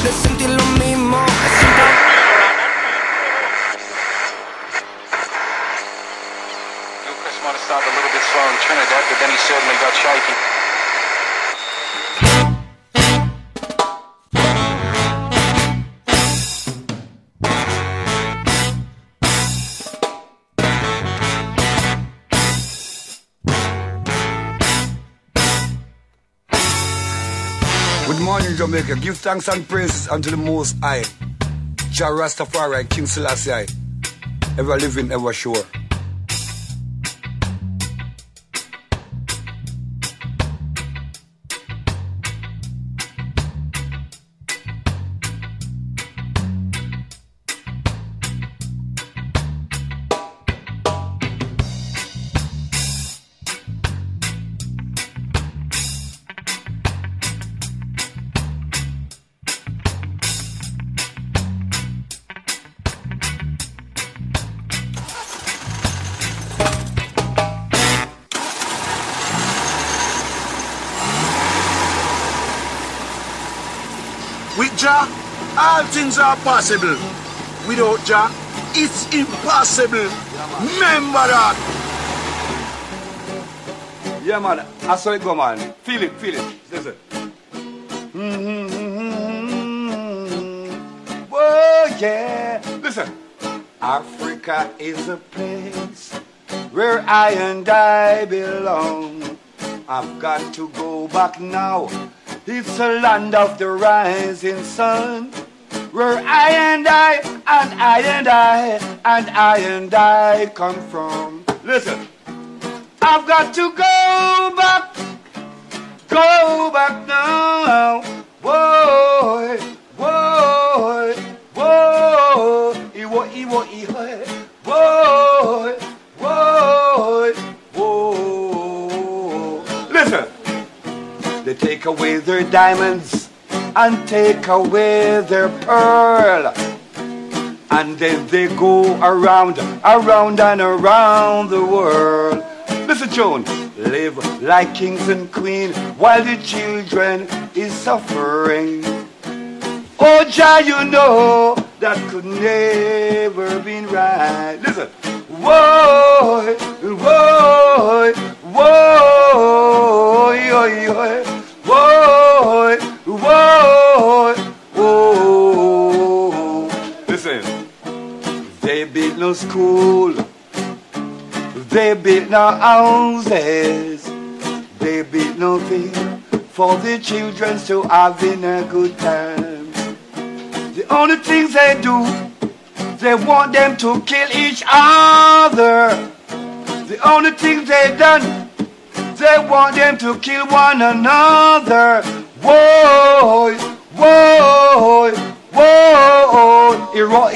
de sentir lo mismo. Lucas might have started a little bit slow in Trinidad, but then he certainly got shaky. Good morning, Jamaica. Give thanks and praises unto the Most High. Jah Rastafari, King Selassie, ever living, ever sure. With Jah, all things are possible. Without Jah, it's impossible. Remember that. Yeah, man. I saw it go, man. Feel it, feel it. Listen. Oh, yeah. Listen. Africa is a place where I and I belong. I've got to go back now. It's a land of the rising sun, where I and I, and I and I, and I and I come from. Listen, I've got to go back now. Whoa, whoa, whoa, whoa, whoa, whoa. Listen. They take away their diamonds and take away their pearl. And then they go around and around the world. Listen, Joan, live like kings and queens while the children is suffering. Oh, Jah, you know that could never be right. Listen. Whoa, whoa, whoa, whoa, whoa, whoa. Listen, they built no school, they built no houses, they built nothing for the children to have in a good time. The only things they do, they want them to kill each other. The only thing they done, they want them to kill one another. Whoa, whoa, whoa, whoa,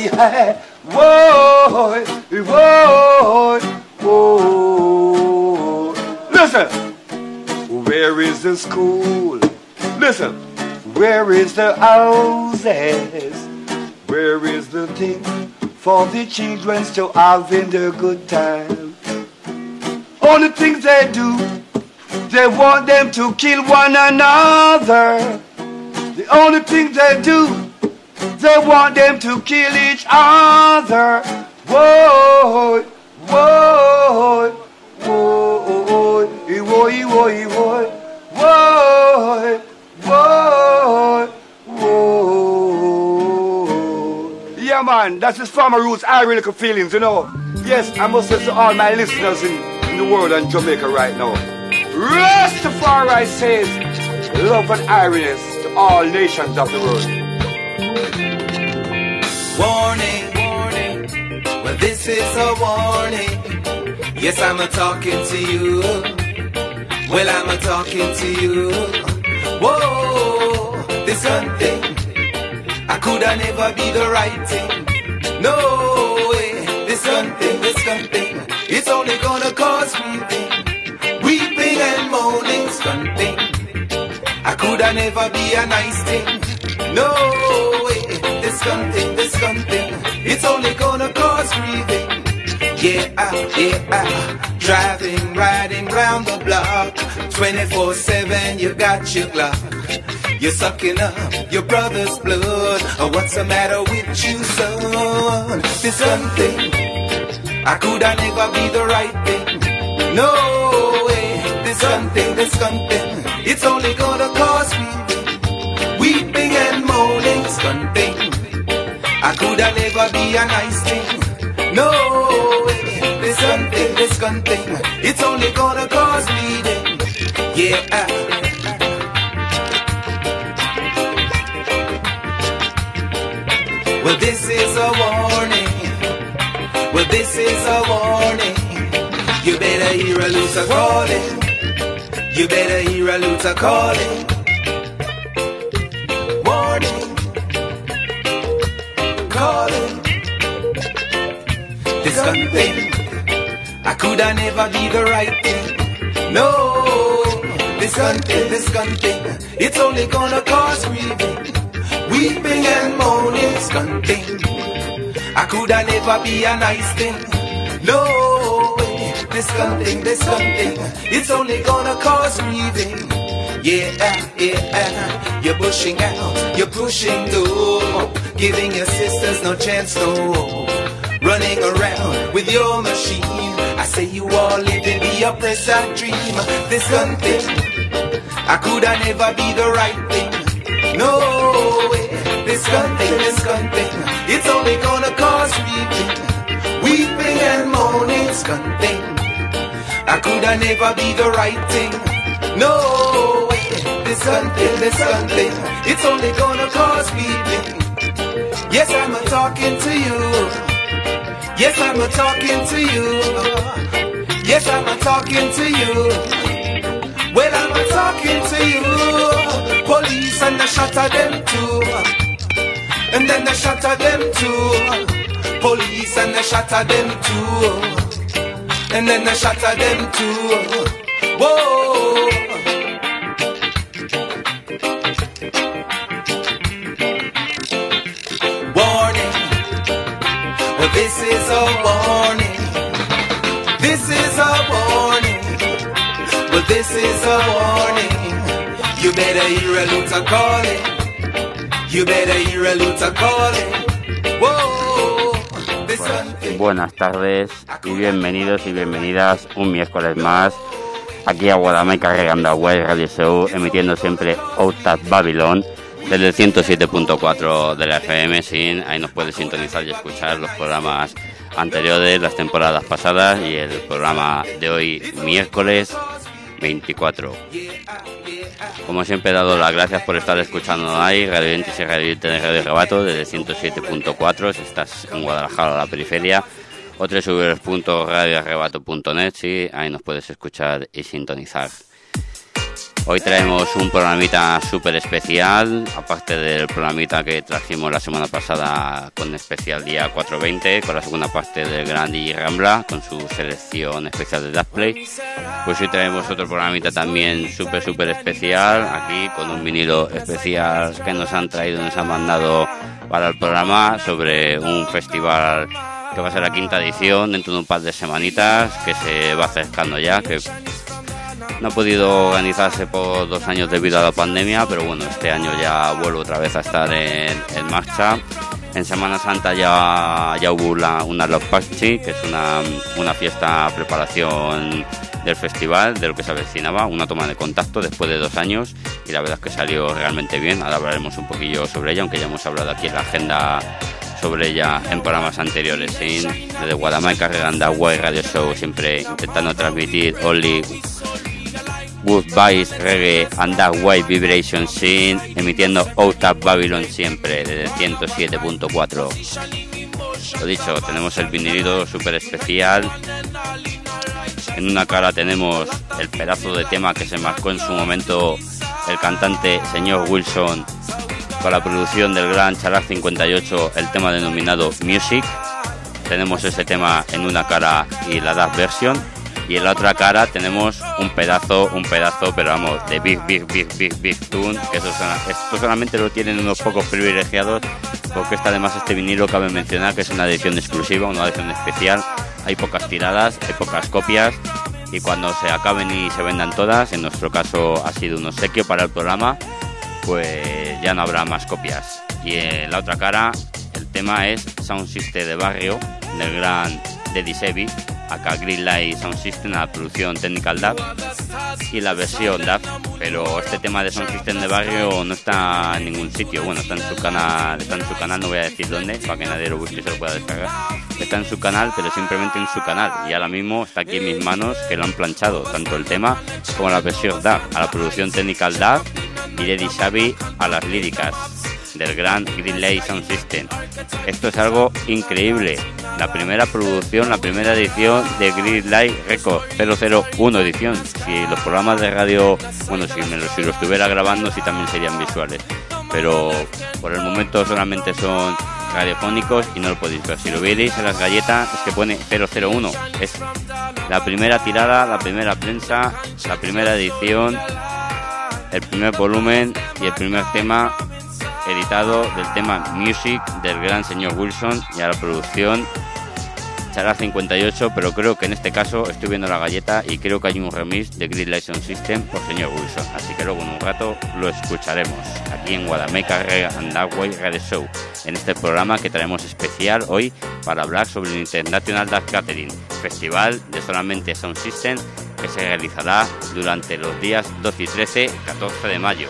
whoa, whoa. Listen, where is the school? Listen, where is the houses? Where is the thing for the children to have in their good time? All the things they do, they want them to kill one another. The only thing they do, they want them to kill each other. Whoa, whoa, whoa, whoa, whoa, whoa, whoa, whoa. Yeah, man, that's his farmer roots, lyrical feelings, you know. Yes, I must say to all my listeners in the world and Jamaica right now. Rastafari says love and iriness to all nations of the world. Warning, warning, well this is a warning. Yes, I'm talking to you. Well, I'm talking to you. Whoa, this one thing, I coulda never be the right thing. No way, this one thing, it's only gonna cause weeping, weeping and moaning, stunting. I coulda never be a nice thing. No way, this gun thing, it's only gonna cause grieving. Yeah, driving, riding round the block, 24/7 you got your Glock. You're sucking up your brother's blood. What's the matter with you, son? This gun thing, I coulda never be the right thing. No way. This gun thing, it's only gonna cause weeping and moaning. This gun thing, I coulda never be a nice thing. No way. This gun thing, it's only gonna cause bleeding. Yeah. Well, this is a warning. Well, this is a warning. You better hear a Luther calling. You better hear a Luther calling. Warning. Calling. This gun thing, I coulda never be the right thing. No, this gun thing, it's only gonna cause grieving, weeping and moaning. This gun thing, I coulda never be a nice thing. No way, this gun thing, it's only gonna cause grieving. Yeah, you're pushing out, you're pushing through, giving your sisters no chance, no. Running around with your machine, I say you all living the oppressor dream. This gun thing, I coulda never be the right thing. No way, this gun thing, it's only gonna cause weeping and moaning. This gun thing, I coulda never be the right thing. No way, this gun thing, it's only gonna cause weeping. Yes, I'm talking to you. Yes, I'm talking to you. Yes, I'm talking to you. Well, I'm talking to you. Police and the shot at them too. And then the shot at them too. Police and the shot at them too. And then the shot at them too. Whoa. This is a warning. This is a warning. Well, this is a warning. You better hear a Luther calling. You better hear a Luther calling. Whoa. Buenas tardes y bienvenidos y bienvenidas un miércoles más aquí a Guadalajara Regando Web Radio Show, emitiendo siempre Out of Babylon desde el 107.4 de la FM. Ahí nos puedes sintonizar y escuchar los programas anteriores, las temporadas pasadas y el programa de hoy, miércoles 24. Como siempre, he dado las gracias por estar escuchando ahí, Radio Entes y Radio Internet Radio Rebato desde 107.4 si estás en Guadalajara o la periferia, o www.radiorebato.net, sí, ahí nos puedes escuchar y sintonizar. Hoy traemos un programita súper especial, aparte del programita que trajimos la semana pasada con especial día 420, con la segunda parte del Gran DJ Rambla, con su selección especial de Dubplay. Pues hoy traemos otro programita también súper especial, aquí con un vinilo especial que nos han mandado para el programa sobre un festival que va a ser la 5ª edición dentro de un par de semanitas, que se va acercando ya, que no ha podido organizarse por 2 años debido a la pandemia, pero bueno, este año ya vuelve otra vez a estar en marcha. En Semana Santa ya hubo una Love Party, que es una fiesta preparación del festival, de lo que se avecinaba, una toma de contacto después de 2 años, y la verdad es que salió realmente bien. Ahora hablaremos un poquillo sobre ella, aunque ya hemos hablado aquí en la agenda sobre ella en programas anteriores. ¿Sí? Desde Guadalajara Regando Web Radio Show, siempre intentando transmitir only good vibes, reggae and that white vibration scene, emitiendo Out of Babylon siempre desde el 107.4. Lo dicho, tenemos el vinilito súper especial. En una cara tenemos el pedazo de tema que se marcó en su momento el cantante señor Wilson con la producción del gran Charac 58, el tema denominado Music. Tenemos ese tema en una cara y la DAF version. Y en la otra cara tenemos un pedazo, pero vamos, de big tune, que esto solamente lo tienen unos pocos privilegiados, porque además este vinilo cabe mencionar que es una edición exclusiva, una edición especial. Hay pocas tiradas, hay pocas copias, y cuando se acaben y se vendan todas, en nuestro caso ha sido un obsequio para el programa, pues ya no habrá más copias. Y en la otra cara, el tema es Sound System de Barrio, del gran Deddy Sebi, acá Greenlight Sound System, a la producción Technical Dub, y la versión Dub. Pero este tema de Sound System de Barrio no está en ningún sitio. Bueno, está en su canal, no voy a decir dónde, para que nadie lo busque y se lo pueda descargar. Está en su canal, pero simplemente en su canal, y ahora mismo está aquí en mis manos, que lo han planchado, tanto el tema como la versión Dub, a la producción Technical Dub, y Deddy Sebi a las líricas del gran Greenlight Sound System. Esto es algo increíble. La primera producción, la primera edición de Greenlight Record 001 edición. Si los programas de radio, bueno, si lo estuviera grabando, sí también serían visuales, pero por el momento solamente son radiofónicos y no lo podéis ver. Si lo vierais en las galletas, es que pone 001. Es la primera tirada, la primera prensa, la primera edición, el primer volumen y el primer tema editado del tema Music del gran señor Wilson, y a la producción Chará 58, pero creo que en este caso estoy viendo la galleta y creo que hay un remix de Greenlight Sound System por señor Wilson, así que luego en un rato lo escucharemos aquí en Guadamaker Reggae and Darkway Radio Show, en este programa que traemos especial hoy para hablar sobre el International Dark Gathering, festival de solamente Sound System, que se realizará durante los días 12 y 13, 14 de mayo.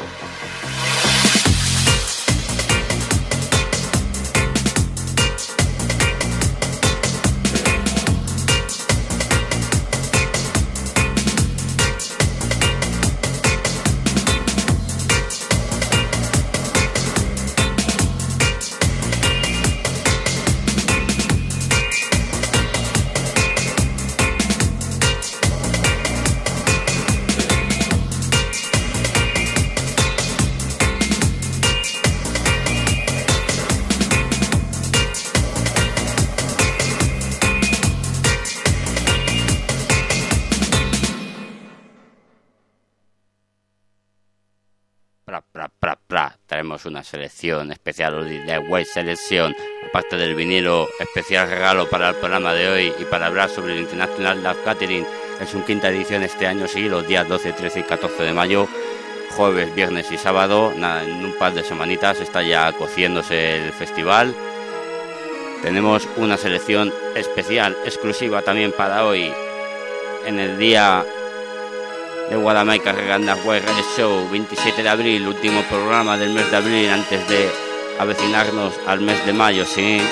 Traemos una selección especial de White Selección, aparte del vinilo, especial regalo para el programa de hoy y para hablar sobre el International Dark Gathering. Es una quinta edición este año, sí, los días 12, 13 y 14 de mayo, jueves, viernes y sábado. Nada, en un par de semanitas está ya cociéndose el festival. Tenemos una selección especial, exclusiva también para hoy, en el día de Guadamaker Reggae and Darkway Radio Show, 27 de abril, último programa del mes de abril antes de avecinarnos al mes de mayo, sí.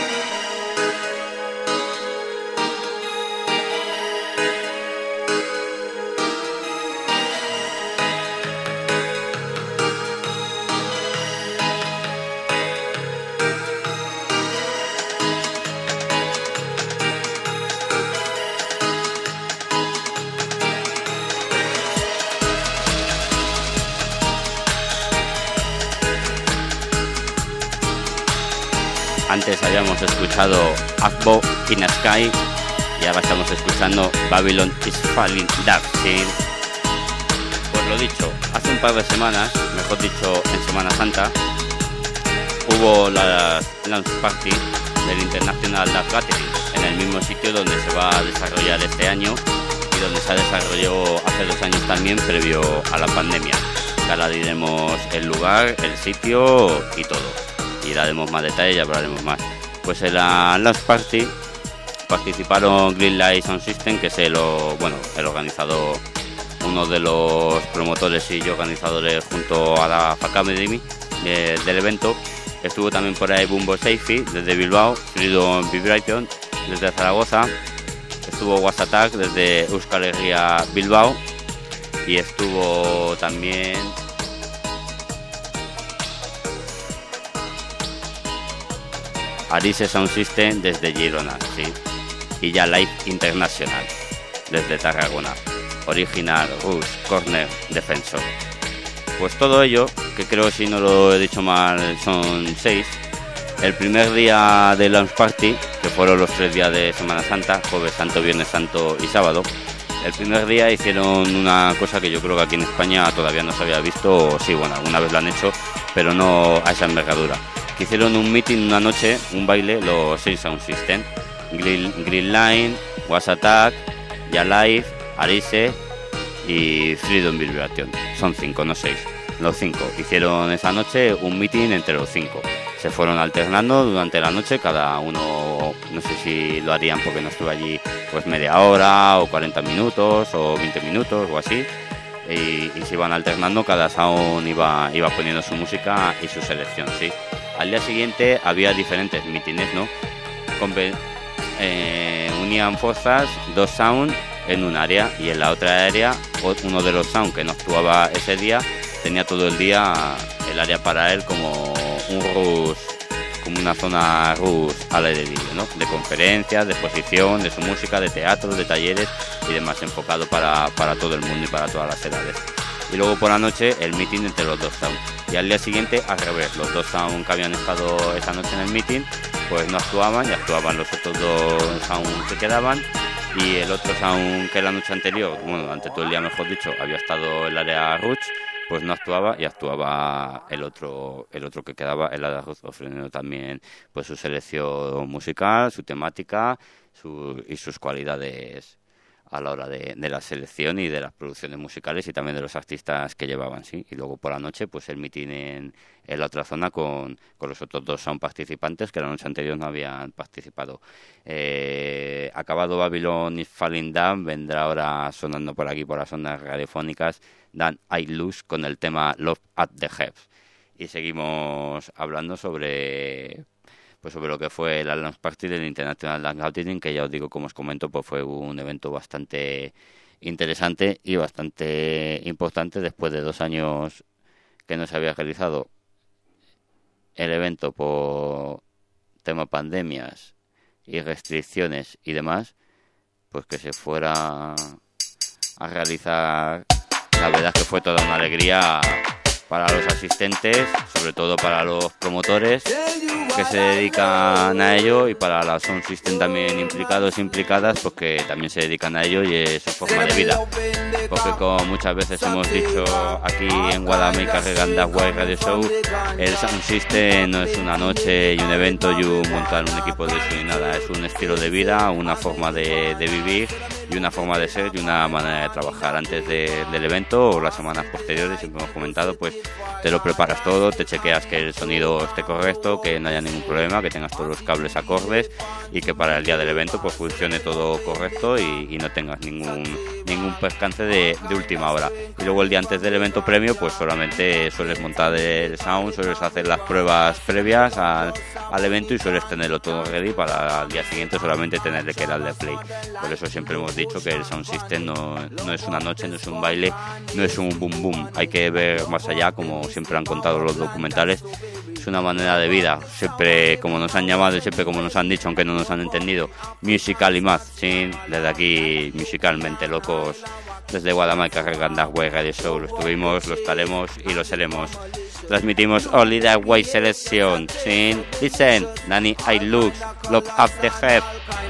Antes habíamos escuchado Akbo in the Sky y ahora estamos escuchando Babylon is Falling Dark, ¿sí? Pues lo dicho, hace un par de semanas, mejor dicho en Semana Santa, hubo la launch party del International Dark Gathering en el mismo sitio donde se va a desarrollar este año y donde se ha desarrollado hace 2 años también, previo a la pandemia. Ahora diremos el lugar, el sitio y todo, y daremos más detalles y hablaremos más. Pues en la launch party participaron Greenlight Sound System, que es el organizador, uno de los promotores y organizadores junto a la Academy del evento. Estuvo también por ahí Bumbo Seifi desde Bilbao, Freedom Vibration desde Zaragoza, estuvo Wasatak desde Euskal Herria Bilbao, y estuvo también Arise Sound System desde Girona, sí, y ya Live International desde Tarragona, Original Rush Corner Defensor. Pues todo ello, que creo, si no lo he dicho mal, son 6. El primer día de launch party, que fueron los 3 días de Semana Santa, Jueves Santo, Viernes Santo y Sábado. El primer día hicieron una cosa que yo creo que aquí en España todavía no se había visto, o sí, bueno, alguna vez lo han hecho, pero no a esa envergadura. Hicieron un meeting una noche, un baile, los 6 Sound System, Greenlight, Wasatak, Ya Live, Arise y Freedom Vibration. Son 5, no 6. los 5. Hicieron esa noche un meeting entre los 5. Se fueron alternando durante la noche, cada uno, no sé si lo harían porque no estuve allí, pues media hora o 40 minutos o 20 minutos o así. Y se iban alternando, cada sound iba poniendo su música y su selección, sí. Al día siguiente había diferentes mítines, ¿no? Unían fuerzas, 2 sound en un área, y en la otra área uno de los sound que no actuaba ese día tenía todo el día el área para él como un rush, como una zona rush al aire libre, ¿no? De conferencias, de exposición, de su música, de teatro, de talleres y demás, enfocado para todo el mundo y para todas las edades. Y luego por la noche el meeting entre los 2 sound. Y al día siguiente al revés, los 2 sound que habían estado esa noche en el meeting pues no actuaban, y actuaban los otros 2 sound que quedaban. Y el otro sound que la noche anterior, bueno, durante todo el día mejor dicho, había estado el área Ruch, pues no actuaba, y actuaba el otro que quedaba, el área Ruch, ofreciendo también pues su selección musical, su temática y sus cualidades a la hora de la selección y de las producciones musicales, y también de los artistas que llevaban, sí. Y luego por la noche pues el meeting en la otra zona con los otros 2 sound participantes que la noche anterior no habían participado. Acabado Babylon is Falling Down, vendrá ahora sonando por aquí por las ondas radiofónicas Dan I Lose con el tema Love at the Heads. Y seguimos hablando sobre lo que fue el Launch Party del International Dance Gathering, que ya os digo, como os comento, pues fue un evento bastante interesante y bastante importante después de 2 años que no se había realizado el evento por tema pandemias y restricciones y demás, pues que se fuera a realizar. La verdad es que fue toda una alegría para los asistentes, sobre todo para los promotores que se dedican a ello, y para la Sound System también implicadas, pues que también se dedican a ello y es su forma de vida. Porque como muchas veces hemos dicho aquí en Guadalajara, Regandas White Radio Show, el Sound System no es una noche y un evento y montar un equipo de eso ni nada, es un estilo de vida, una forma de vivir y una forma de ser y una manera de trabajar. Antes del evento o las semanas posteriores, siempre hemos comentado, pues te lo preparas todo, te chequeas que el sonido esté correcto, que no haya ningún problema, que tengas todos los cables acordes y que para el día del evento pues funcione todo correcto y no tengas ningún percance de última hora. Y luego el día antes del evento premio pues solamente sueles montar el sound, sueles hacer las pruebas previas al evento y sueles tenerlo todo ready para el día siguiente solamente tenerle que darle play. Por eso siempre hemos dicho que el Sound System no es una noche, no es un baile, no es un boom boom, hay que ver más allá, como siempre han contado los documentales. Es una manera de vida, siempre como nos han llamado y siempre como nos han dicho, aunque no nos han entendido, musical y más, ¿sí? Desde aquí, musicalmente locos, desde Guadalajara, Regandas White Radio Show, lo estuvimos, lo estaremos y lo seremos. Transmitimos Only That Way Selection, ¿sí? Listen, Danny I Look, Love Up the Head.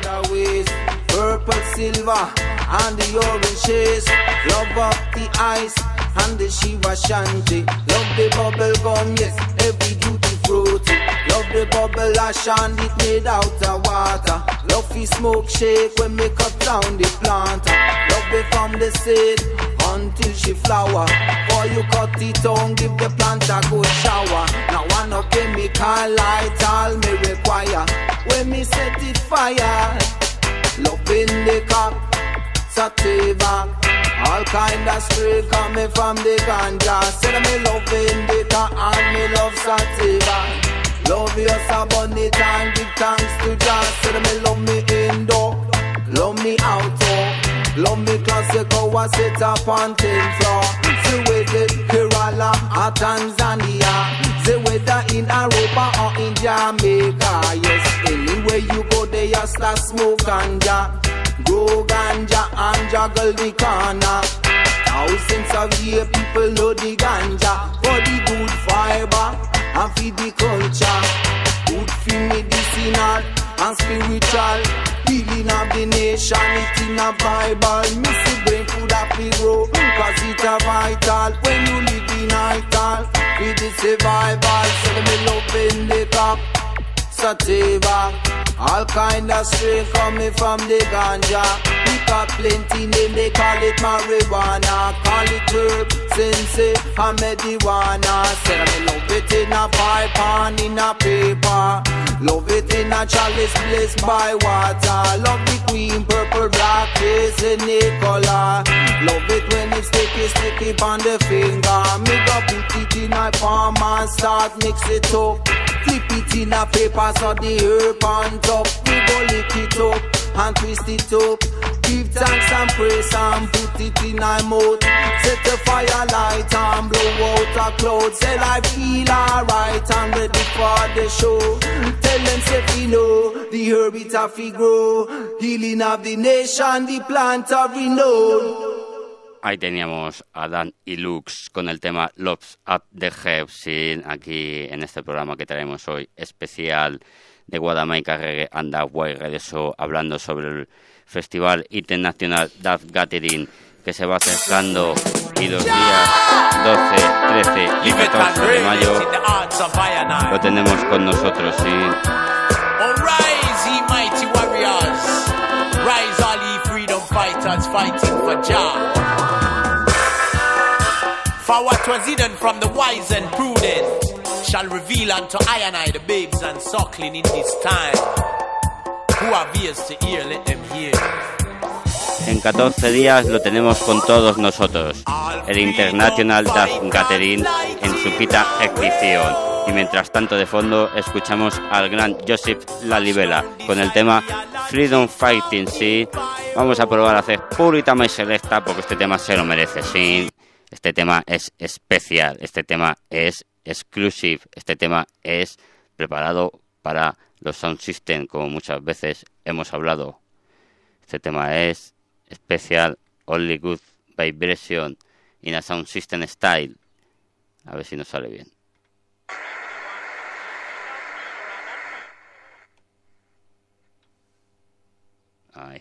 Purple, silver, and the oranges. Love up the ice and the Shiva Shanti. Love the bubble gum, yes, every duty fruity. Love the bubble ash and it made out of water. Love the smoke shake when me cut down the plant. Love it from the seed until she flower. Before you cut it down, give the plant a good shower. Now one no chemical light all me require. When me set it fire. Love in the cup, sativa. All kind of spray coming from the ganja. Say me love in the cup and me love sativa. Love your sabonit and give thanks to Jah. Say me love me indoor, love me outdoor. Love me classical, I sit up on 10th floor. See with it, Kerala or Tanzania. See whether in Aruba or in Jamaica. Yes, anywhere you go there you start smoke ganja. Grow ganja and juggle the corner. Thousands of years people know the ganja. For the good fiber and feed the culture. Good for medicinal and spiritual. Healing of the nation, it in a Bible. Missy brain food up we grow, cause it a vital. When you live in Ital, with the survival. So me love in the cup, sativa. All kind of strain coming from the ganja. We got plenty name, they call it marijuana. Call it herb, sensei and marijuana. Said I love it in a pipe and in a paper. Love it in a chalice blessed by water. Love the queen, purple, black, face in a color. Love it when it's sticky on the finger. Me go put it in a palm and start mix it up. Flip it in a paper so the herb on top. We go lick it up and twist it up. Give thanks and praise and put it in my mouth. Set a fire light and blow out a cloud. Say I feel alright and ready for the show. Tell them say we know the herb it a fi grow. Healing of the nation, the plant of renown. Ahí teníamos a Dan y Lux con el tema Loves at the Head, sí, aquí en este programa que traemos hoy, especial de Guadamaica Reggae and the White Radio Show, hablando sobre el Festival Internacional Dub Gathering que se va acercando y los días 12, 13 y 14 de mayo lo tenemos con nosotros, sí. Rise, ye mighty warriors, rise all ye freedom fighters fighting for Jah. For what was hidden from the wise and prudent shall reveal unto I and I the babes and suckling in this time. Who have ears to hear, let them hear. En 14 días lo tenemos con todos nosotros, el International Dub Gathering en su quinta edición. Y mientras tanto de fondo escuchamos al gran Joseph Lalibela con el tema Freedom Fighting, sí. Vamos a probar a hacer purita más selecta porque este tema se lo merece, sí. Este tema es especial, este tema es exclusive, este tema es preparado para los sound system, como muchas veces hemos hablado. Este tema es especial, only good vibration in a sound system style. A ver si nos sale bien. Ahí.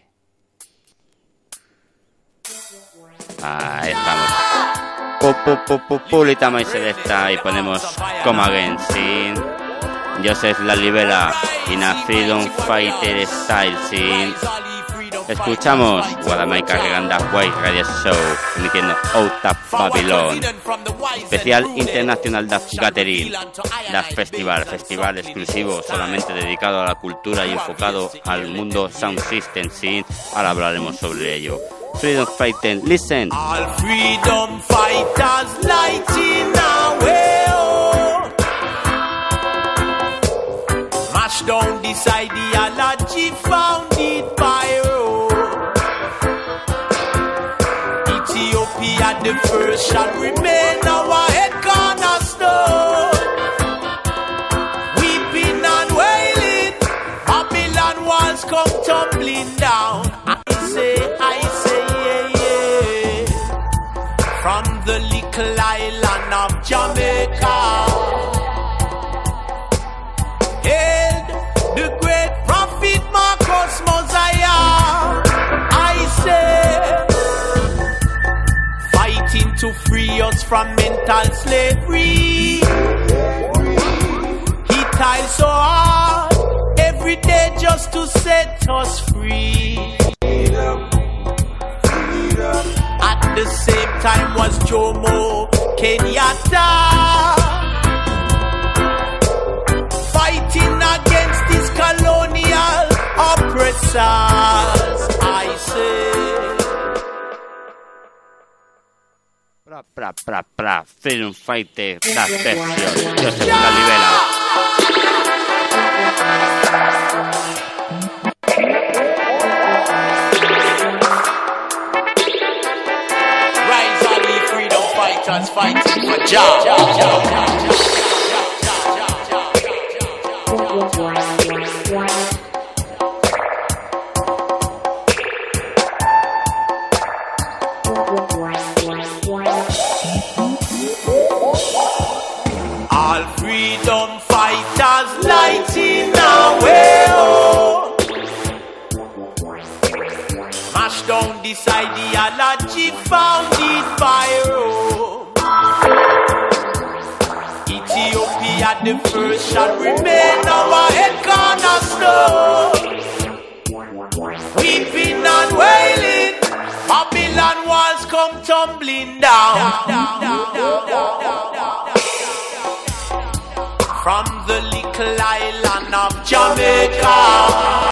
Ahí estamos. Pulita más selecta y ponemos Come Again sin Joseph Lalibela in a Freedom Fighter Style sin. Escuchamos Guadamaica Reggae and the White Radio Show emitiendo Out of Babylon, especial International Dub Gathering, Dub festival exclusivo solamente dedicado a la cultura y enfocado al mundo sound system sin. Ahora hablaremos sobre ello. Freedom Fighting, listen. All freedom fighters lighting our way, oh. Mash down this ideology founded by Ethiopia the first shall remain our head cornerstone. Weeping and wailing, Babylon walls come tumbling down. I say, yeah. From the little island of Jamaica, hailed the great prophet Marcus Mosiah. I say, fighting to free us from mental slavery. He tried so hard every day just to set us free. At the same time was Jomo Kenyatta, fighting against these colonial oppressors. I say, Freedom Fighter, Dub Version, Joseph Lalibela. Fighting for Jah. All freedom fighters lighting our way, oh. Mash down this ideology founded by Rome. Ethiopia the first shall remain our head cornerstone. Weeping and wailing, Babylon walls come tumbling down. From the little island of Jamaica.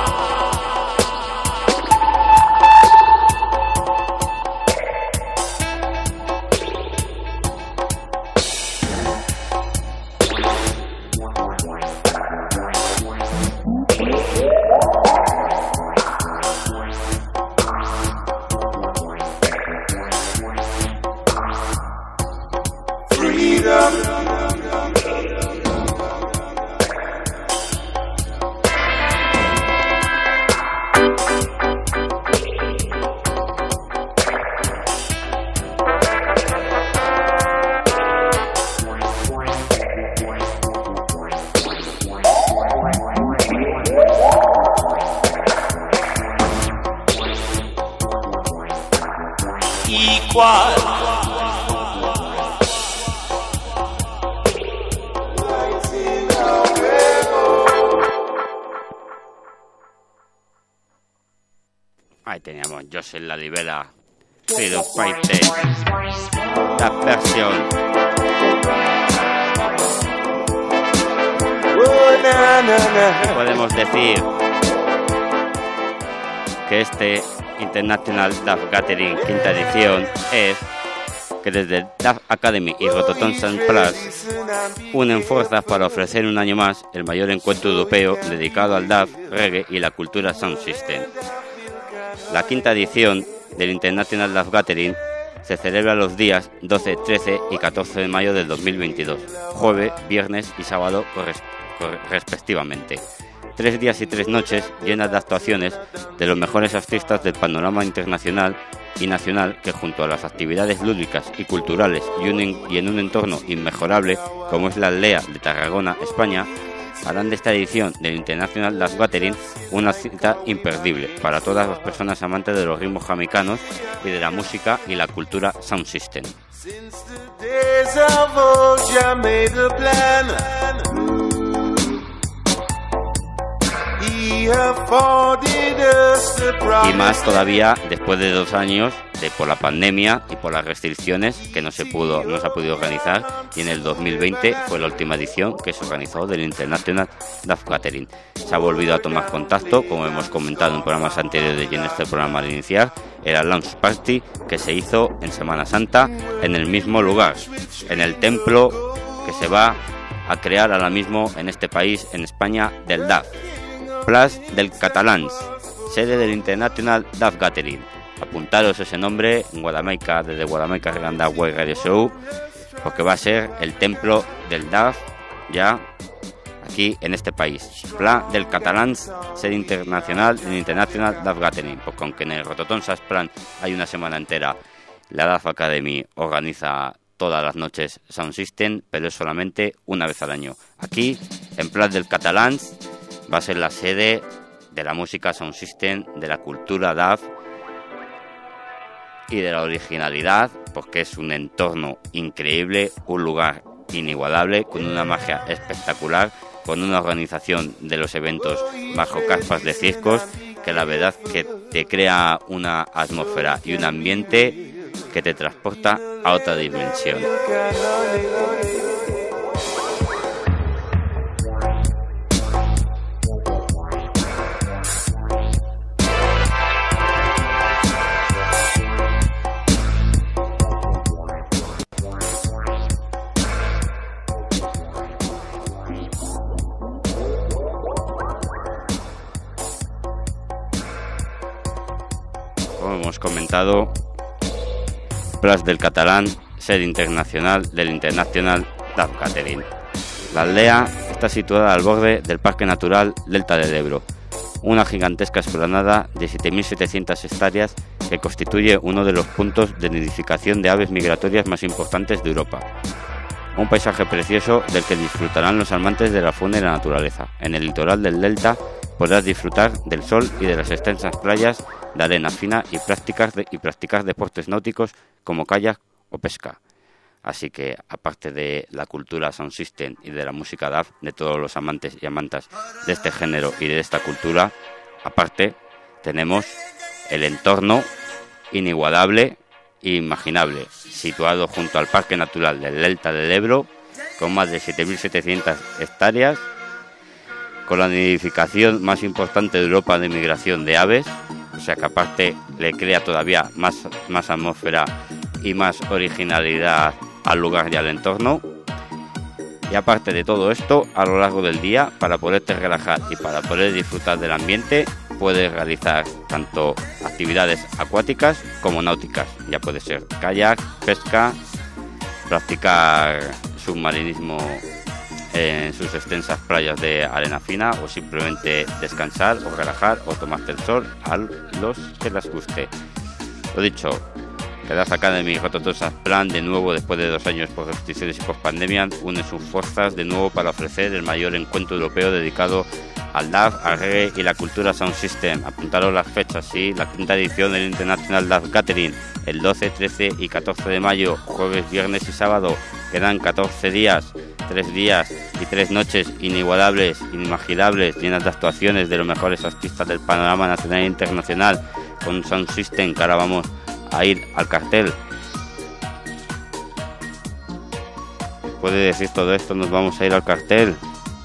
Ahí teníamos Joseph Ladivela, Freedom Fighter, la versión. Podemos decir que este International Daft Gathering quinta edición es que desde Daft Academy y Rototom Sound Plus unen fuerzas para ofrecer un año más el mayor encuentro europeo dedicado al Daft, reggae y la cultura Sound System. La quinta edición del International Daft Gathering se celebra los días 12, 13 y 14 de mayo del 2022, jueves, viernes y sábado respectivamente. 3 días y 3 noches llenas de actuaciones de los mejores artistas del panorama internacional y nacional que, junto a las actividades lúdicas y culturales y en un entorno inmejorable como es la aldea de Tarragona, España, harán de esta edición del International Daft Gathering una cita imperdible para todas las personas amantes de los ritmos jamaicanos y de la música y la cultura Sound System. Y más todavía después de 2 años por la pandemia y por las restricciones que no se ha podido organizar, y en el 2020 fue la última edición que se organizó del International Daft Gathering. Se ha volvido a tomar contacto, como hemos comentado en programas anteriores y en este programa al iniciar, era el Launch Party que se hizo en Semana Santa en el mismo lugar, en el templo que se va a crear ahora mismo en este país, en España, del Daft. Place del Catalans, sede del International Daft Gathering. Apuntaros ese nombre en Guadamaica, desde Guadamaica Reganda Web Radio Show, porque va a ser el templo del Daft ya aquí en este país. Place del Catalans, sede internacional del International Daft Gathering, porque aunque en el Rototom Sound Plan hay una semana entera, la Daft Academy organiza todas las noches Sound System, pero es solamente una vez al año. Aquí, en Place del Catalans, va a ser la sede de la música Sound System, de la cultura Daft y de la originalidad, porque es un entorno increíble, un lugar inigualable, con una magia espectacular, con una organización de los eventos bajo carpas de circos, que la verdad que te crea una atmósfera y un ambiente que te transporta a otra dimensión. Como hemos comentado, Place del Catalán, sede internacional del International Daft Gathering. La aldea está situada al borde del Parque Natural Delta del Ebro, una gigantesca explanada de 7.700 hectáreas que constituye uno de los puntos de nidificación de aves migratorias más importantes de Europa. Un paisaje precioso del que disfrutarán los amantes de la fauna y la naturaleza. En el litoral del delta podrás disfrutar del sol y de las extensas playas de arena fina y practicar deportes náuticos como kayak o pesca. Así que, aparte de la cultura Sound System y de la música Daft, de todos los amantes y amantas de este género y de esta cultura, aparte tenemos el entorno inigualable e imaginable, situado junto al Parque Natural del Delta del Ebro, con más de 7.700 hectáreas, con la nidificación más importante de Europa de migración de aves, o sea que aparte le crea todavía más atmósfera y más originalidad al lugar y al entorno. Y aparte de todo esto, a lo largo del día, para poderte relajar y para poder disfrutar del ambiente, puedes realizar tanto actividades acuáticas como náuticas. Ya puede ser kayak, pesca, practicar submarinismo en sus extensas playas de arena fina, o simplemente descansar o relajar o tomarte el sol a los que les guste. Lo dicho, Kedas Academy y Rototom Plan, de nuevo, después de 2 años por restricciones y por pandemia, une sus fuerzas de nuevo para ofrecer el mayor encuentro europeo dedicado al dub, al reggae y la cultura Sound System. Apuntaros las fechas, sí, la 5ª edición del International Dub Gathering, el 12, 13 y 14 de mayo, jueves, viernes y sábado. Quedan 14 días, 3 días y 3 noches inigualables, inimaginables, llenas de actuaciones de los mejores artistas del panorama nacional e internacional, con Sound System, que ahora vamos a ir al cartel. Puede decir todo esto, nos vamos a ir al cartel.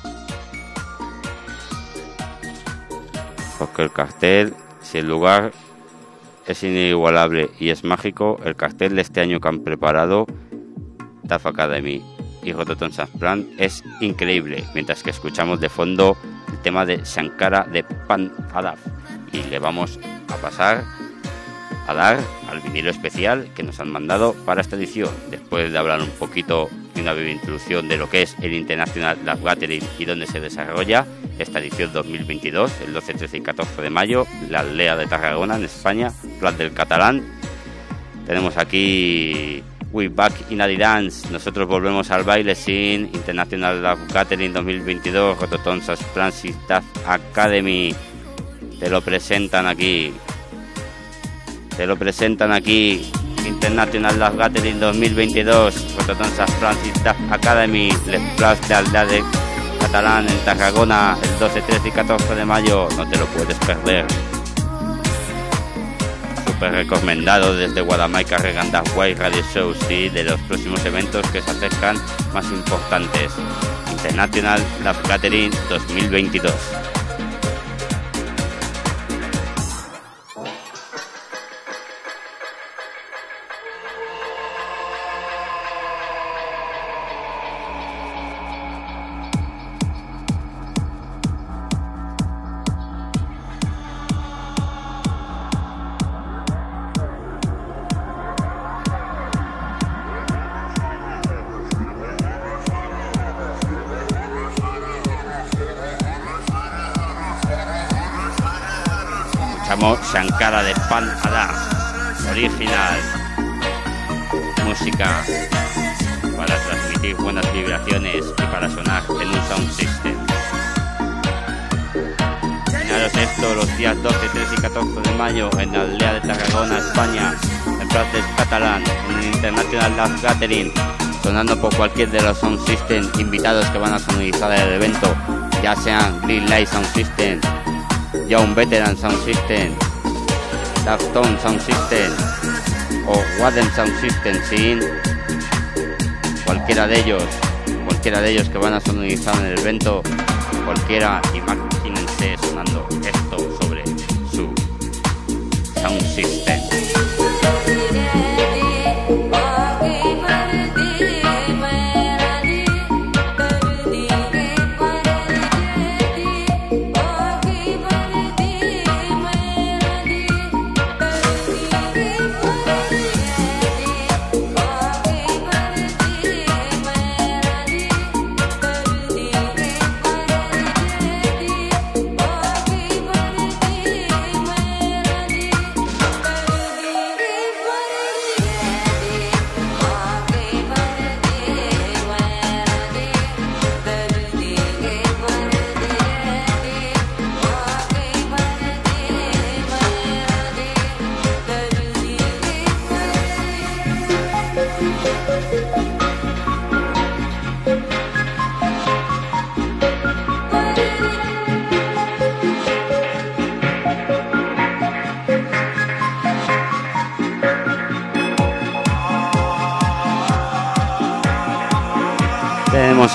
Porque el cartel, si el lugar es inigualable y es mágico, el cartel de este año que han preparado Dub Academy y Rototom Plan es increíble, mientras que escuchamos de fondo el tema de Shankara de Pan Adaf. Y le vamos a pasar a dar al vinilo especial que nos han mandado para esta edición, después de hablar un poquito y una breve introducción de lo que es el International Dub Gathering y dónde se desarrolla esta edición 2022, el 12, 13 y 14 de mayo, la aldea de Tarragona, en España, Plat del Catalán. Tenemos aquí We Back in the Dance, nosotros volvemos al baile sin International Dub Gathering 2022, Rototom Plan Dub Academy. Te lo presentan aquí. International Dub Gathering 2022, Rototom Plan Dub Academy, Les Plats de Aldea de Catalán en Tarragona, el 12, 13 y 14 de mayo. No te lo puedes perder. Súper recomendado desde Guadamaica Reggae Dub Way Radio Show, sí, de los próximos eventos que se acercan más importantes. International Dub Gathering 2022. Shankara de Pan Adaf, original, música para transmitir buenas vibraciones y para sonar en un sound system. Señalaros esto los días 12, 13 y 14 de mayo en la aldea de Tarragona, España, en Prat del Catalán, en el International Dub Gathering, sonando por cualquier de los sound system invitados que van a sonorizar el evento, ya sean Green Light Sound System, Young Veteran Sound System, Dubstone Sound System o Waden Sound System, sin cualquiera de ellos que van a sonorizar en el evento, cualquiera, imagínense sonando esto sobre su Sound System.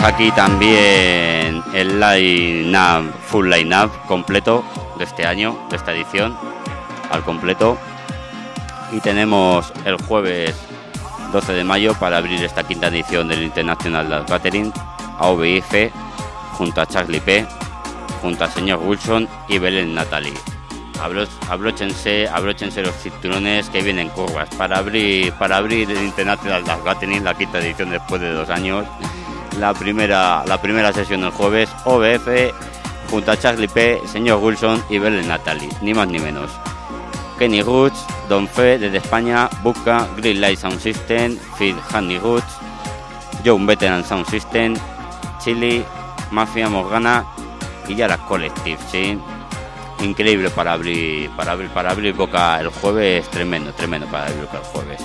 aquí también el line-up, full line-up completo de este año, de esta edición, al completo. Y tenemos el jueves 12 de mayo para abrir esta quinta edición del International Dance Gathering a OBF, junto a Charlie P, junto al señor Wilson y Belén Natalie. Abróchense los cinturones que vienen curvas para abrir el International Dance Gathering, la quinta edición después de 2 años. La primera sesión el jueves, OBF, junto a Charlie P, señor Wilson y Belén Natalie, ni más ni menos. Kenny Roots, Don Fe desde España, Buka, Green Light Sound System, Feed Handy Roots, Young Veteran Sound System, Chili, Mafia Morgana y Yara Collective, ¿sí? Increíble para abrir boca el jueves, tremendo para abrir boca el jueves.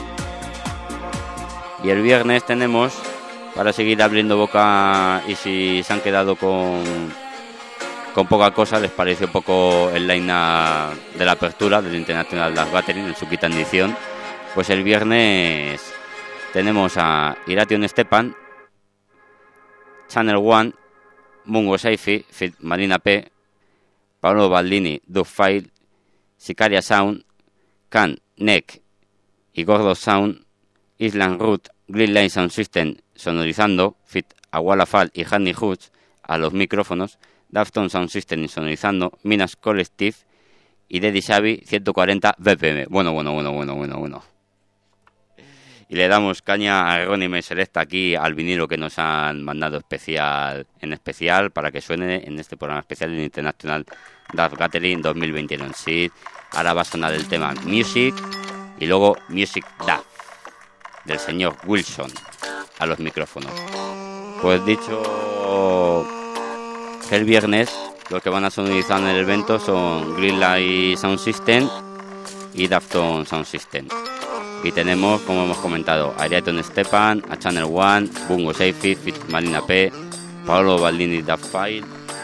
Y el viernes tenemos, para seguir abriendo boca, y si se han quedado con poca cosa, les pareció poco el line de la apertura del International Dance Gathering en su quinta edición, pues el viernes tenemos a Iration Stepan, Channel One, Mungo Saifi, Fit Marina P, Paolo Baldini, Dubfile, Sicaria Sound, Can, Neck y Gordo Sound, Island Root, Green Line Sound System sonorizando, Fit Agualafal y Handy Hoods a los micrófonos, Dafton Sound System sonorizando, Minas Collective y Daddy Xavi 140 BPM. Bueno. Y le damos caña a Ronnie Selecta aquí al vinilo que nos han mandado en especial para que suene en este programa especial del International Dance Gathering 2021. Sí, ahora va a sonar el tema Music y luego Music Dance del señor Wilson a los micrófonos. Pues dicho que el viernes los que van a sonorizar en el evento son Green Light Sound System y Dafton Sound System. Y tenemos, como hemos comentado, a Iration Stepan, a Channel One, Bungo Saifi, Fit Marina P, Paolo Baldini Dubfile,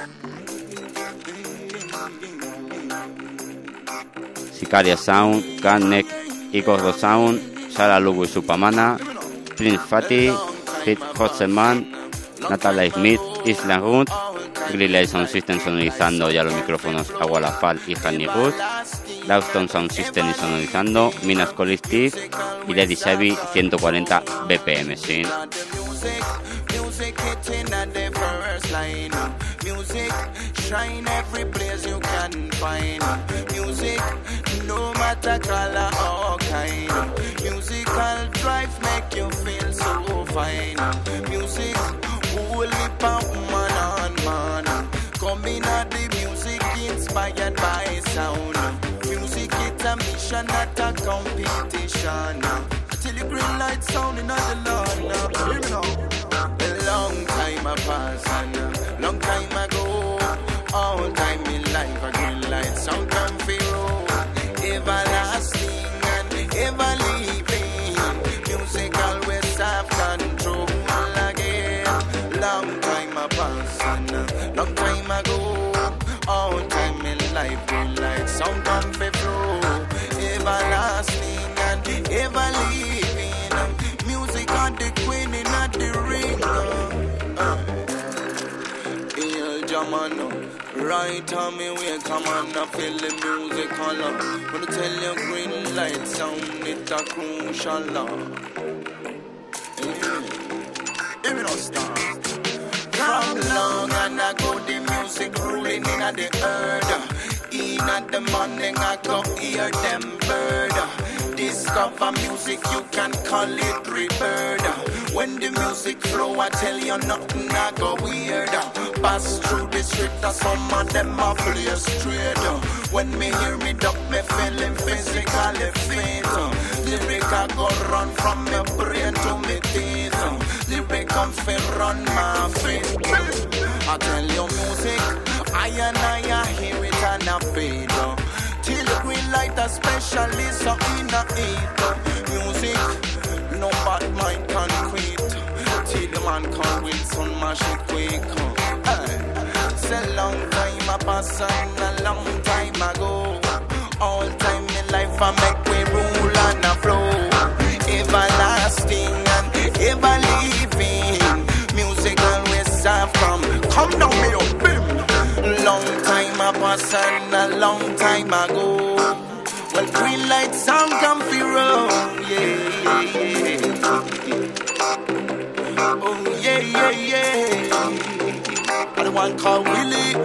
Sicaria Sound, Kanek y Gordo Sound, Sara Lugo y Supamana, Prince Fatty, Fit Hotseman, Natalia Smith, Island Root, Green Light Sound System sonorizando ya los micrófonos Agualafal y Handy Root, Dawson Sound System y sonorizando, Minas Collective y Daddy Xavi 140 BPM, ¿sí? Inspired by sound. Music is a mission, not a competition. Till the green light sound in the land. Hear me now. A long time a pass and long time ago. All time in life a green light sound come road. Everlasting and ever living. Music always have control again. Long time a pass and long time ago. All time in life, green light, sound come through, everlasting and ever living. Music on the queen in the ring. Jamano, right on me way, come on, I feel the music color. Wanna tell you, green light sound, it's a crucial law. Even no start. From long and ago, the music ruling in the earth. In the morning, I go hear them bird. Discover music, you can call it rebirth. When the music flow, I tell you nothing, I go weird. Pass through the street, some of them are play straight. When me hear me duck, me feeling physically fit. Lyric I go run from my brain to my teeth. Lyric come fi run my feet. I tell you music, I hear it and I fade. Till the green light a specialist in a heat. Music, no bad mind can quit. Till the man can win some mash it quick. It's a long time I pass and a long time ago. All time in life I make we rule and a flow. Everlasting and ever living. Music always come down me up, bim. Long time a pass and a long time ago. Well, green light sound come fi roll, yeah. Oh yeah, yeah, yeah. I the one called Willie.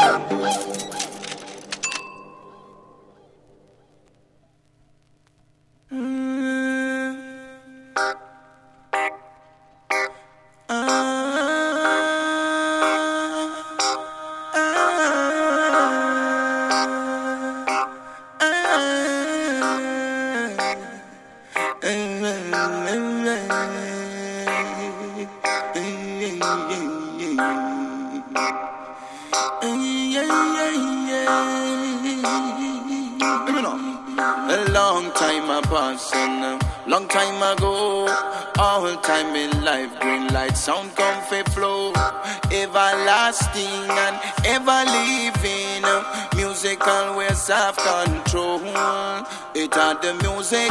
Long time ago, all time in life, green light sound come fi flow, everlasting and ever living. Music always have control. It had the music.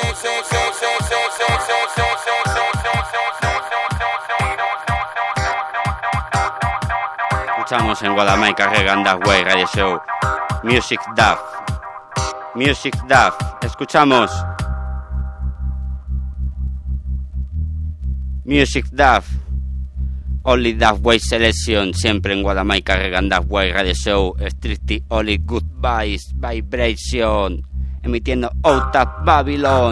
Escuchamos en Guadamaica Reggae That Way Radio Show Music Duff. Music Duff. Escuchamos Music Duff. Only That Way Selection. Siempre en Guadamaica Reggae That Way Radio Show. Strictly only good vibration. Emitiendo Out of Babylon.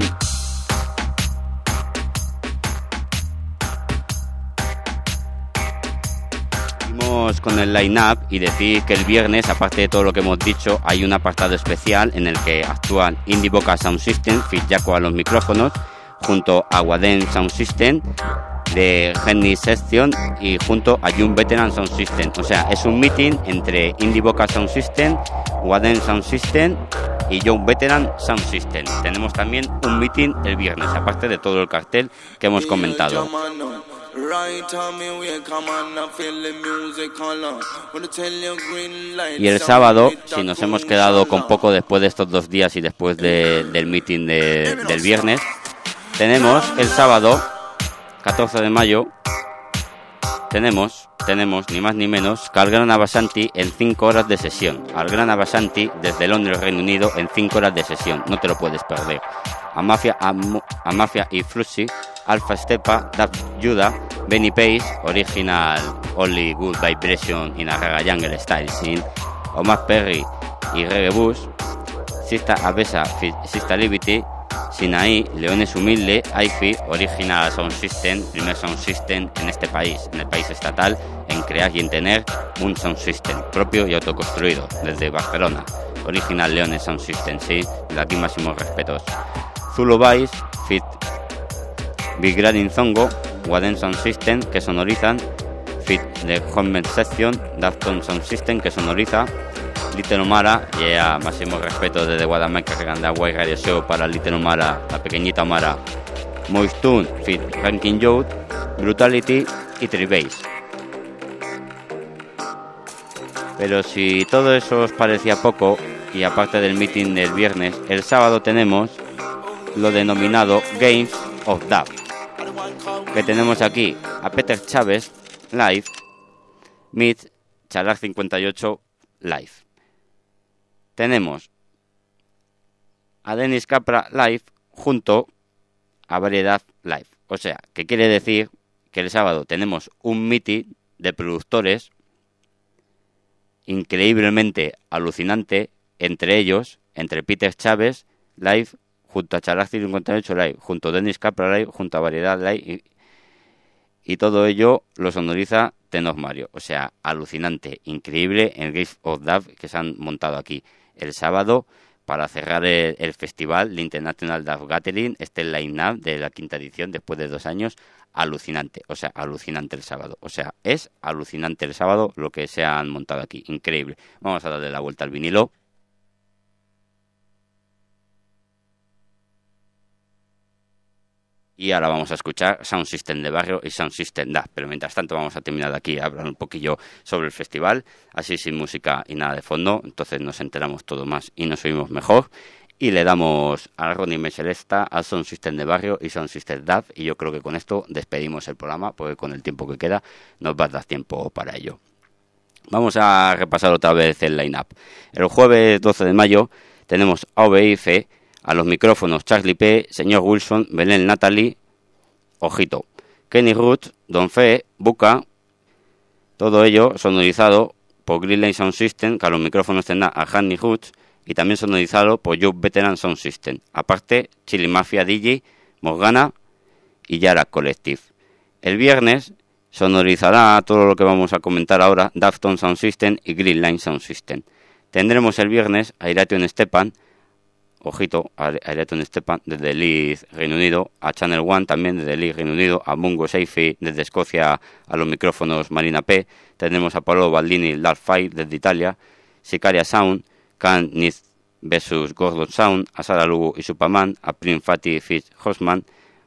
Con el line-up y decir que el viernes, aparte de todo lo que hemos dicho, hay un apartado especial en el que actúan Indie Vocal Sound System, Fit Jaco a los micrófonos, junto a Waden Sound System de Henry Section y junto a Young Veteran Sound System. O sea, es un meeting entre Indie Vocal Sound System, Waden Sound System y Young Veteran Sound System. Tenemos también un meeting el viernes, aparte de todo el cartel que hemos comentado. Y el sábado, si nos hemos quedado con poco después de estos 2 días y después del meeting del viernes, tenemos el sábado 14 de mayo, tenemos ni más ni menos que al Gran Abasanti en 5 horas de sesión. Al Gran Abasanti desde Londres, Reino Unido, en 5 horas de sesión. No te lo puedes perder. A Mafia y Fluxy, Alpha Stepa, Dab Judah, Benny Pace, Original Only Good Vibration in a Reggae Jungle Style Scene, Omar Perry y Reggae Bush, Sista Abesa, Sista Liberty, Sinaí, Leones Humilde, IFI, Original Sound System, primer Sound System en este país, en el país estatal, en crear y en tener un Sound System propio y autoconstruido, desde Barcelona. Original Leones Sound System, sí, de aquí máximos respetos. Zulu Vice, Fit Big Grading Zongo, Waden Sound System, que sonorizan, Fit de Home Section, Dafton Sound System, que sonoriza, Little Omara, y a máximo respeto desde Guadamaica Reggae That Way Radio Show para Little Omara, la pequeñita Omara, Moistun, Fit Ranking Youth, Brutality y Tribase. Pero si todo eso os parecía poco, y aparte del meeting del viernes, el sábado tenemos lo denominado Games of Dub, que tenemos aquí a Peter Chávez live, meet Chalar 58 live. Tenemos a Dennis Capra live junto a Variedad live. O sea, que quiere decir que el sábado tenemos un meeting de productores increíblemente alucinante, entre ellos, entre Peter Chávez live, junto a Chalaxi 58 live, junto a Dennis Capra live, junto a Variedad live, y todo ello lo sonoriza Tenos Mario. O sea, alucinante, increíble el Games of Dub que se han montado aquí el sábado para cerrar el festival, el International Dub Gathering, line-up de la 5ª edición después de 2 años. Alucinante, o sea, alucinante el sábado. O sea, es alucinante el sábado lo que se han montado aquí, increíble. Vamos a darle la vuelta al vinilo. Y ahora vamos a escuchar Sound System de Barrio y Sound System DAF. Pero mientras tanto vamos a terminar de aquí a hablar un poquillo sobre el festival, así sin música y nada de fondo. Entonces nos enteramos todo más y nos oímos mejor. Y le damos a Ronnie Mechelesta, a Sound System de Barrio y Sound System DAF. Y yo creo que con esto despedimos el programa, porque con el tiempo que queda nos va a dar tiempo para ello. Vamos a repasar otra vez el line-up. El jueves 12 de mayo tenemos a OBIF, a los micrófonos Charlie P, Señor Wilson, Belén Natalie, ojito, Kenny Root, Don Fe, Buca, todo ello sonorizado por Green Lane Sound System, que a los micrófonos tendrá a Hanny Root, y también sonorizado por Joe Veteran Sound System. Aparte, Chili Mafia DJ, Morgana y Yara Collective. El viernes sonorizará todo lo que vamos a comentar ahora, Dafton Sound System y Green Line Sound System. Tendremos el viernes a Iration Stepan, ojito, a Iration Stepan desde Leeds, Reino Unido, a Channel One también desde Leeds, Reino Unido, a Mungo Seifi desde Escocia, a los micrófonos Marina P. Tendremos a Paolo Baldini, Dark Fight desde Italia, Sicaria Sound, Can Nith vs Gordon Sound, a Sara Lugo y Superman, a Prince Fatty Fitz Hosman,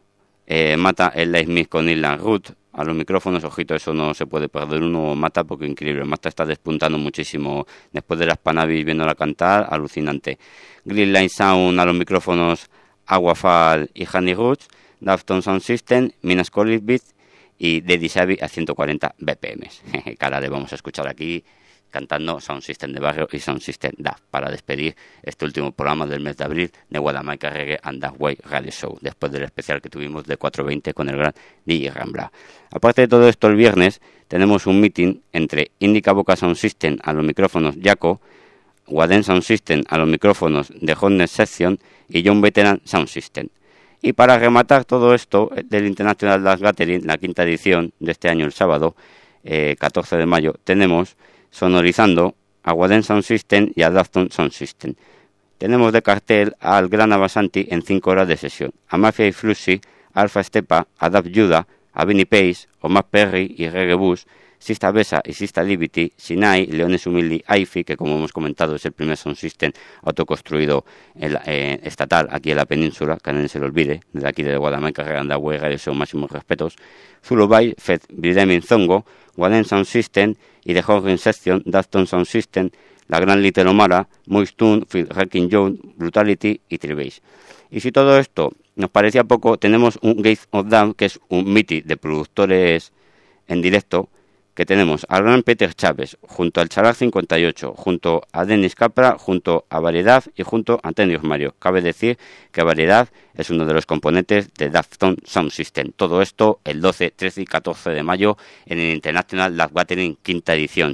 Mata el Live Mix con Inland Root, a los micrófonos, ojito, eso no se puede perder uno, Mata, porque increíble, Mata está despuntando muchísimo después de las Panavis viéndola cantar, alucinante. Green Line Sound a los micrófonos Aguafal y Honey Roots, Dafton Sound System, Minas College Beat y Daddy Savvy a 140 BPM. Cara, le vamos a escuchar aquí cantando Sound System de Barrio y Sound System DAF para despedir este último programa del mes de abril de Guadamaica Reggae and That Way Radio Show, después del especial que tuvimos de 420 con el gran DJ Rambla. Aparte de todo esto, el viernes tenemos un meeting entre Indica Boca Sound System a los micrófonos Jaco, Guaden Sound System a los micrófonos de Hotness Section y John Veteran Sound System. Y para rematar todo esto del International Dance Gathering, la quinta edición de este año, el sábado 14 de mayo, tenemos sonorizando a Guaden Sound System y a Dafton Sound System. Tenemos de cartel al Gran Abasanti en 5 horas de sesión, a Mafia y Flussi, Alpha Stepa, a Daf Judah, a Vinnie Pace, Omar Perry y Reggae Bush, Sista Besa y Sista Liberty, Sinai, Leones Humildi, AIFI, que como hemos comentado es el primer sound system autoconstruido estatal aquí en la península, que a nadie se lo olvide, desde aquí de Guadamaica, Regandahue, Radio Show, máximos respetos. Zulubai, Fed, Bridemin Zongo, Guaden Sound System y The Horror Section, Dafton Sound System, La Gran Little Omara, Moistun, Phil Hacking Jones, Brutality y Tribase. Y si todo esto nos parecía poco, tenemos un Gate of Dawn, que es un meeting de productores en directo, que tenemos al gran Peter Chávez, junto al Charak 58, junto a Dennis Capra, junto a Variedad y junto a Antonio Mario. Cabe decir que Variedad es uno de los componentes de Dafton Sound System. Todo esto el 12, 13 y 14 de mayo en el International Dance Gathering quinta edición,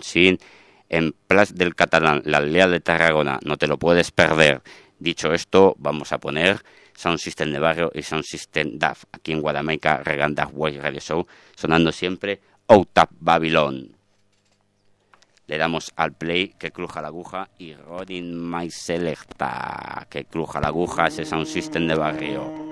en Place del Catalán, la aldea de Tarragona. No te lo puedes perder. Dicho esto, vamos a poner Sound System de Barrio y Sound System DAF aquí en Guadamaica, Reganda Way Radio Show, sonando siempre Out of Babylon. Le damos al play, que cruja la aguja, y Rodin My Selecta, que cruja la aguja, ese Sound System de Barrio.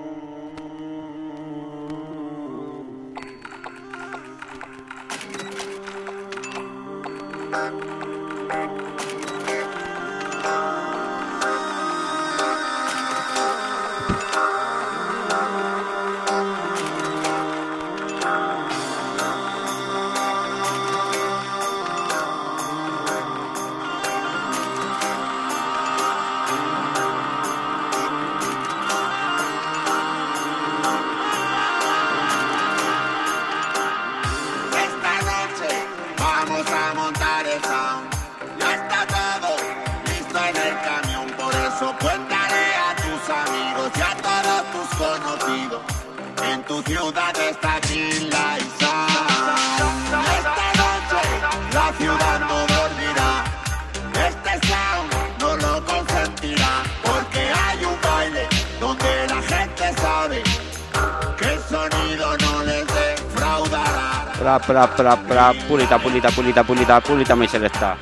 Pulita, mi Selecta.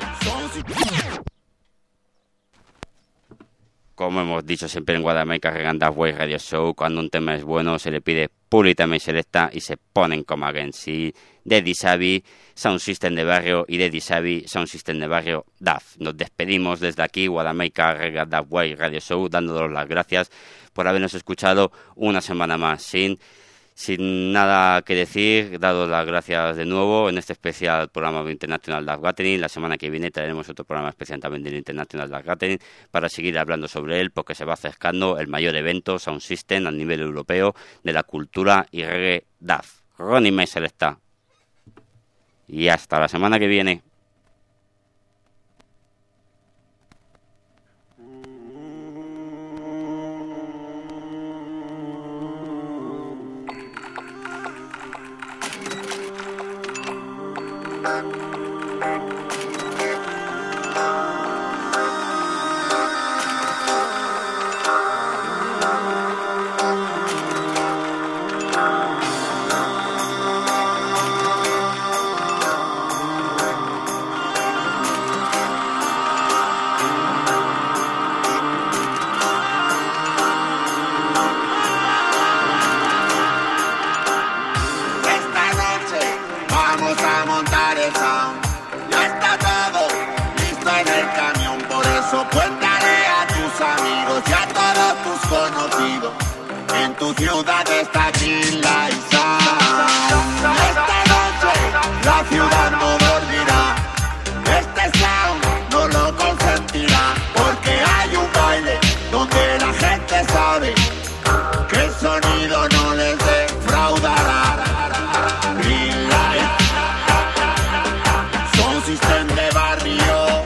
Como hemos dicho siempre en Guadamaica, Reganda Way Radio Show, cuando un tema es bueno se le pide Pulita, mi Selecta y se ponen como again. Sí, Daddy Savvy, Sound System de Barrio y Daddy Savvy, Sound System de Barrio DAF. Nos despedimos desde aquí, Guadamaica, Reganda Way Radio Show, dándonos las gracias por habernos escuchado una semana más. Sin nada que decir, dados las gracias de nuevo en este especial programa de International Dance Gathering. La semana que viene traeremos otro programa especial también del International Dance Gathering para seguir hablando sobre él, porque se va acercando el mayor evento Sound System a nivel europeo de la cultura y reggae DAF. Ronnie Meisel está. Y hasta la semana que viene. Cuéntale a tus amigos y a todos tus conocidos. En tu ciudad está Chila y Sound. Esta noche la ciudad no dormirá. Este sound no lo consentirá. Porque hay un baile donde la gente sabe que el sonido no les defraudará. Green Light, Sound System de barrio.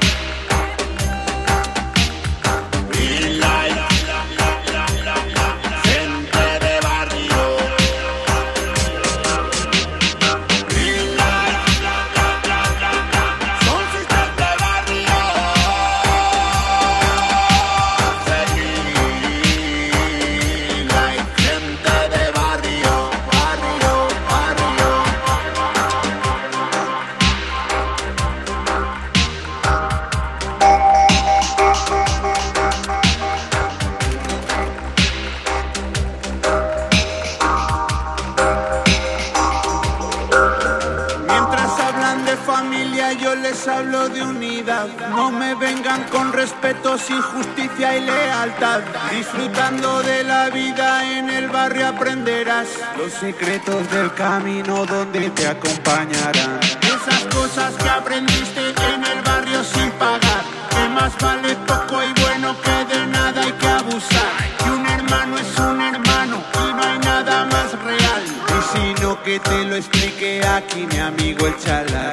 Yo les hablo de unidad, no me vengan con respeto, sin justicia y lealtad. Disfrutando de la vida en el barrio aprenderás los secretos del camino donde te acompañarán. Esas cosas que aprendiste en el barrio sin pagar, que más vale poco y bueno que de nada hay que abusar. Que un hermano es un hermano y no hay nada más real. Y si no que te lo explique aquí mi amigo el Chalal.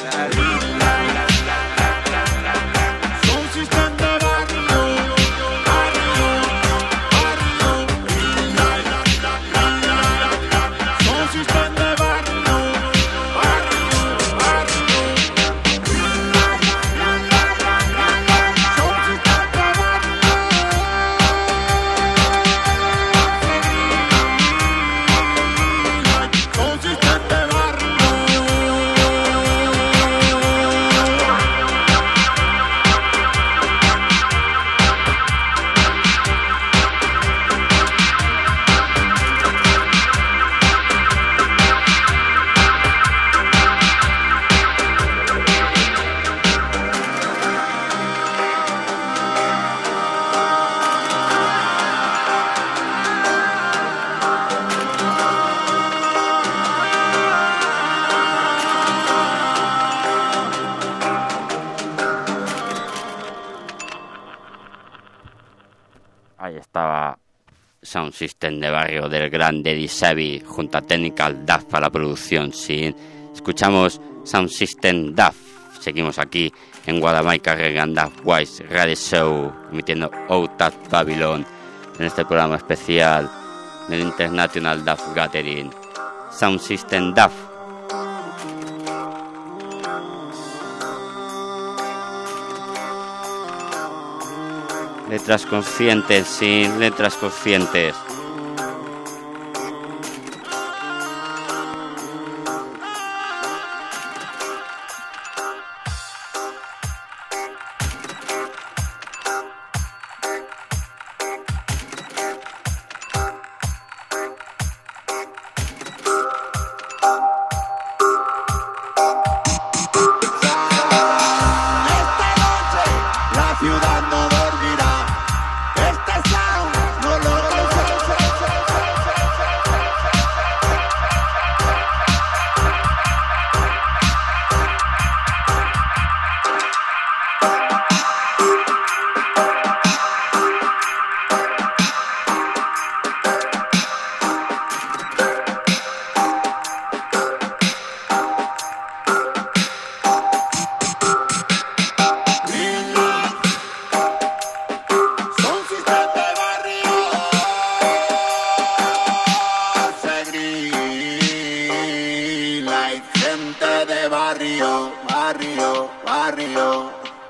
Ahí estaba Sound System de barrio del gran Daddy Savvy junto a Technical Duff para la producción. Sí, escuchamos Sound System Duff. Seguimos aquí en Guadamaica Reggae Duff Wise Radio Show, emitiendo Out at Babylon en este programa especial del International Duff Gathering. Sound System Duff. Letras conscientes, sin letras conscientes. La ciudad no dormirá. Este sound no lo consentirá. barrio, barrio.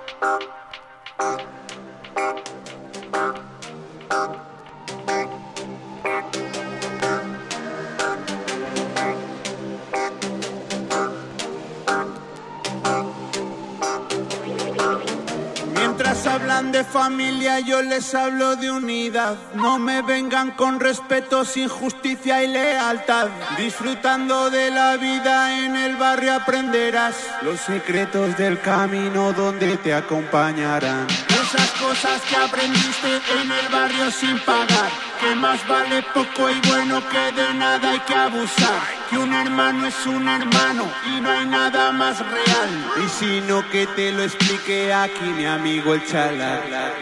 Mientras hablan de familia, yo les hablo de unidad. No me vengan con respeto, sin justicia y lealtad. Disfrutando de la vida en el barrio aprenderás los secretos del camino donde te acompañarán. Esas cosas que aprendiste en el barrio sin pagar, que más vale poco y bueno que de nada hay que abusar. Que un hermano es un hermano y no hay nada más real. Y si no, que te lo explique aquí mi amigo el Chala.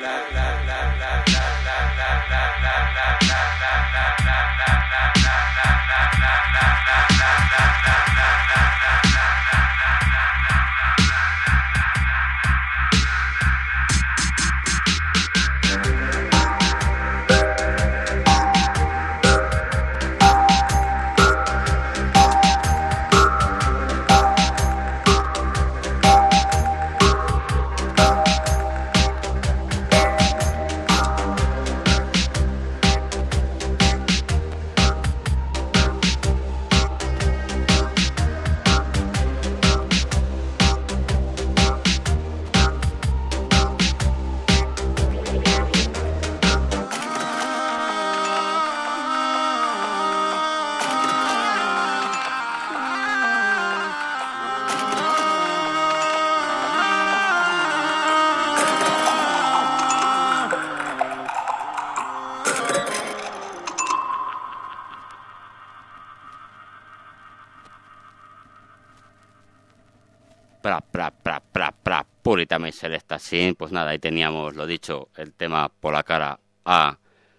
Puritamente Selecta Sin. Pues nada, ahí teníamos, lo dicho, el tema por la cara a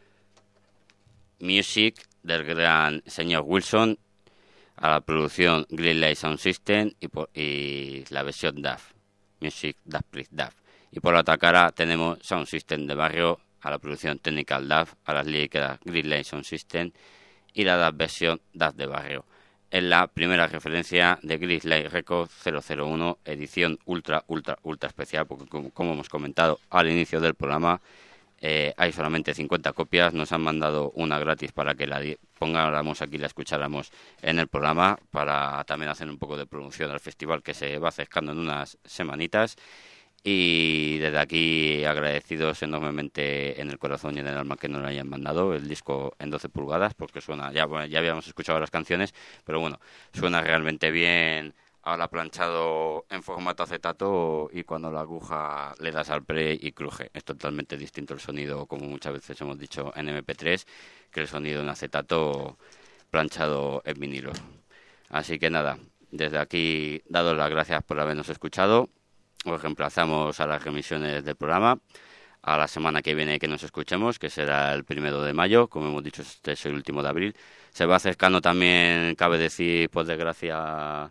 Music del gran señor Wilson, a la producción Green Light Sound System y la versión DAF, Music DAF Please DAF. Y por la otra cara tenemos Sound System de barrio, a la producción Technical DAF, a las líricas Green Light Sound System y la DAF versión DAF de barrio. Es la primera referencia de Gris Light Records 001, edición ultra especial, porque como hemos comentado al inicio del programa, hay solamente 50 copias. Nos han mandado una gratis para que la pongáramos aquí y la escucháramos en el programa, para también hacer un poco de promoción al festival que se va acercando en unas semanitas. Y desde aquí agradecidos enormemente en el corazón y en el alma que nos lo hayan mandado el disco en 12 pulgadas, porque suena, ya habíamos escuchado las canciones, pero bueno, suena realmente bien ahora planchado en formato acetato, y cuando la aguja le das al play y cruje. Es totalmente distinto el sonido, como muchas veces hemos dicho en MP3, que el sonido en acetato planchado en vinilo. Así que nada, desde aquí dados las gracias por habernos escuchado. Os reemplazamos a las remisiones del programa a la semana que viene que nos escuchemos, que será el 1 de mayo. Como hemos dicho, este es el último de abril. Se va acercando también, cabe decir, por desgracia,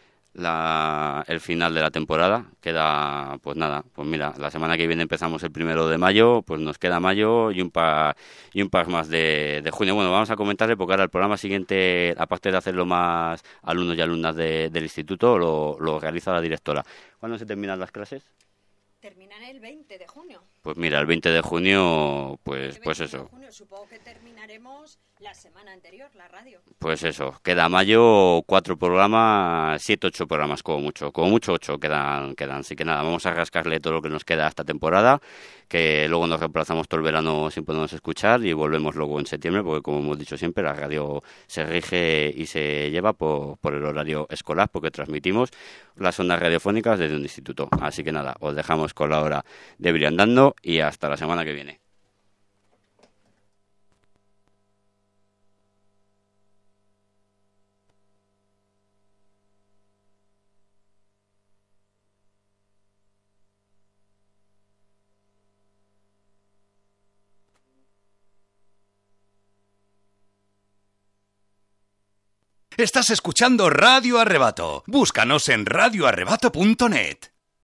el final de la temporada. Queda, pues nada, pues mira, la semana que viene empezamos el 1 de mayo, pues nos queda mayo y un par más de junio. Bueno, vamos a comentarle, porque ahora el programa siguiente, aparte de hacerlo más alumnos y alumnas del instituto, lo realiza la directora. ¿Cuándo se terminan las clases? Terminan el 20 de junio. Pues mira, el 20 de junio, pues eso. De junio, supongo que terminaremos la semana anterior, la radio. Pues eso, queda mayo, 4 programas, 7, 8 programas como mucho 8 quedan. Así que nada, vamos a rascarle todo lo que nos queda esta temporada, que luego nos reemplazamos todo el verano sin podernos escuchar y volvemos luego en septiembre, porque como hemos dicho siempre, la radio se rige y se lleva por el horario escolar, porque transmitimos las ondas radiofónicas desde un instituto. Así que nada, os dejamos con la hora de Briandando y hasta la semana que viene. Estás escuchando Radio Arrebato. Búscanos en radioarrebato.net.